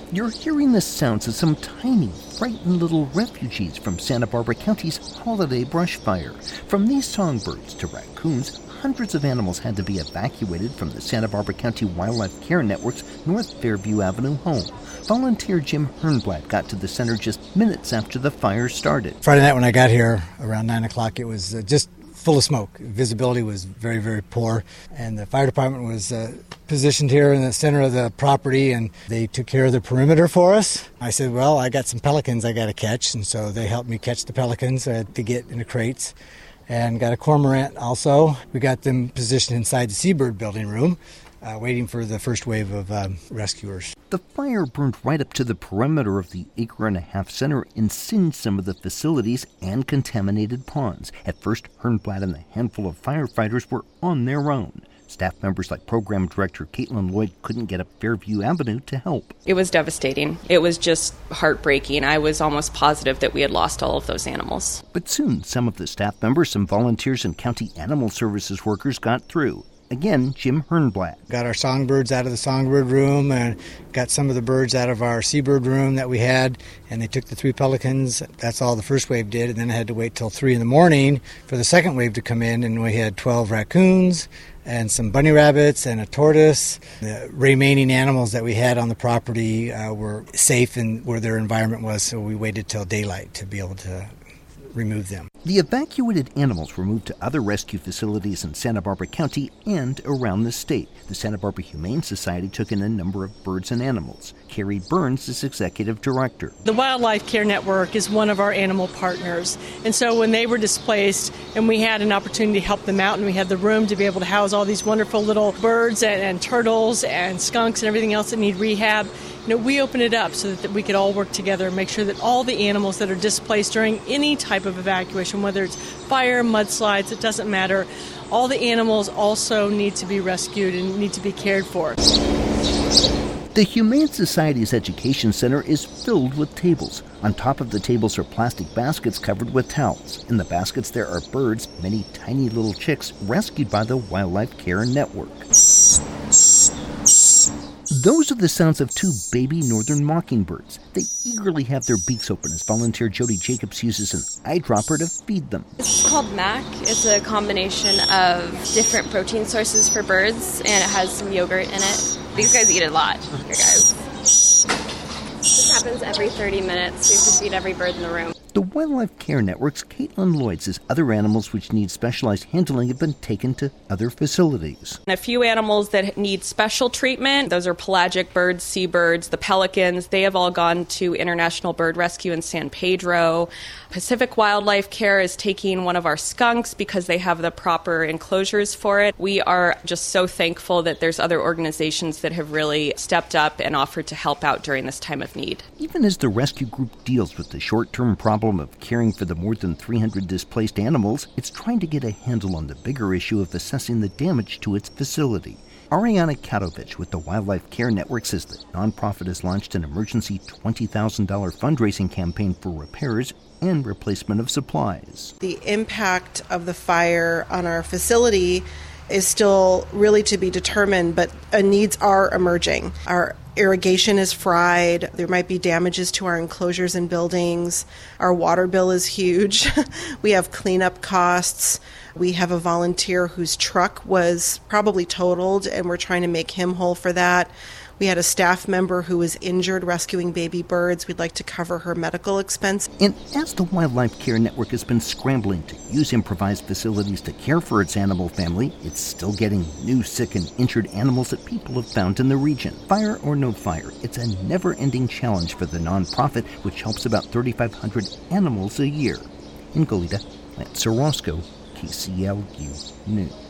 You're hearing the sounds of some tiny, frightened little refugees from Santa Barbara County's holiday brush fire. From these songbirds to raccoons, hundreds of animals had to be evacuated from the Santa Barbara County Wildlife Care Network's North Fairview Avenue home. Volunteer Jim Hernblatt got to the center just minutes after the fire started. Friday night when I got here around 9 o'clock, it was just full of smoke. Visibility was very, very poor, and the fire department was positioned here in the center of the property, and they took care of the perimeter for us. I said, well, I got some pelicans I got to catch, and so they helped me catch the pelicans. I had to get into crates, and got a cormorant also. We got them positioned inside the seabird building room, waiting for the first wave of rescuers. The fire burned right up to the perimeter of the acre-and-a-half center and singed some of the facilities and contaminated ponds. At first, Hernblatt and the handful of firefighters were on their own. Staff members like Program Director Caitlin Lloyd couldn't get up Fairview Avenue to help. It was devastating. It was just heartbreaking. I was almost positive that we had lost all of those animals. But soon, some of the staff members, some volunteers, and county animal services workers got through. Again, Jim Hernblatt. Got our songbirds out of the songbird room and got some of the birds out of our seabird room that we had, and they took the 3 pelicans. That's all the first wave did, and then I had to wait till 3 in the morning for the second wave to come in, and we had 12 raccoons and some bunny rabbits and a tortoise. The remaining animals that we had on the property were safe in where their environment was, so we waited till daylight to be able to remove them. The evacuated animals were moved to other rescue facilities in Santa Barbara County and around the state. The Santa Barbara Humane Society took in a number of birds and animals. Carrie Burns is executive director. The Wildlife Care Network is one of our animal partners, and so when they were displaced and we had an opportunity to help them out and we had the room to be able to house all these wonderful little birds and turtles and skunks and everything else that need rehab, we open it up so that we could all work together and make sure that all the animals that are displaced during any type of evacuation, whether it's fire, mudslides, it doesn't matter, all the animals also need to be rescued and need to be cared for. The Humane Society's Education Center is filled with tables. On top of the tables are plastic baskets covered with towels. In the baskets there are birds, many tiny little chicks, rescued by the Wildlife Care Network. Those are the sounds of 2 baby northern mockingbirds. They eagerly have their beaks open as volunteer Jody Jacobs uses an eyedropper to feed them. It's called MAC. It's a combination of different protein sources for birds, and it has some yogurt in it. These guys eat a lot. Here, guys. This happens every 30 minutes. We have to feed every bird in the room. The Wildlife Care Network's Caitlin Lloyd says other animals which need specialized handling have been taken to other facilities. A few animals that need special treatment, those are pelagic birds, seabirds, the pelicans. They have all gone to International Bird Rescue in San Pedro. Pacific Wildlife Care is taking one of our skunks because they have the proper enclosures for it. We are just so thankful that there's other organizations that have really stepped up and offered to help out during this time of need. Even as the rescue group deals with the short-term problem of caring for the more than 300 displaced animals, it's trying to get a handle on the bigger issue of assessing the damage to its facility. Ariana Katovich with the Wildlife Care Network says the nonprofit has launched an emergency $20,000 fundraising campaign for repairs and replacement of supplies. The impact of the fire on our facility is still really to be determined, but needs are emerging. Our irrigation is fried. There might be damages to our enclosures and buildings. Our water bill is huge. We have cleanup costs. We have a volunteer whose truck was probably totaled, and we're trying to make him whole for that. We had a staff member who was injured rescuing baby birds. We'd like to cover her medical expense. And as the Wildlife Care Network has been scrambling to use improvised facilities to care for its animal family, it's still getting new sick and injured animals that people have found in the region. Fire or no fire, it's a never-ending challenge for the nonprofit, which helps about 3,500 animals a year. In Goleta, Lance Orozco, KCLU News.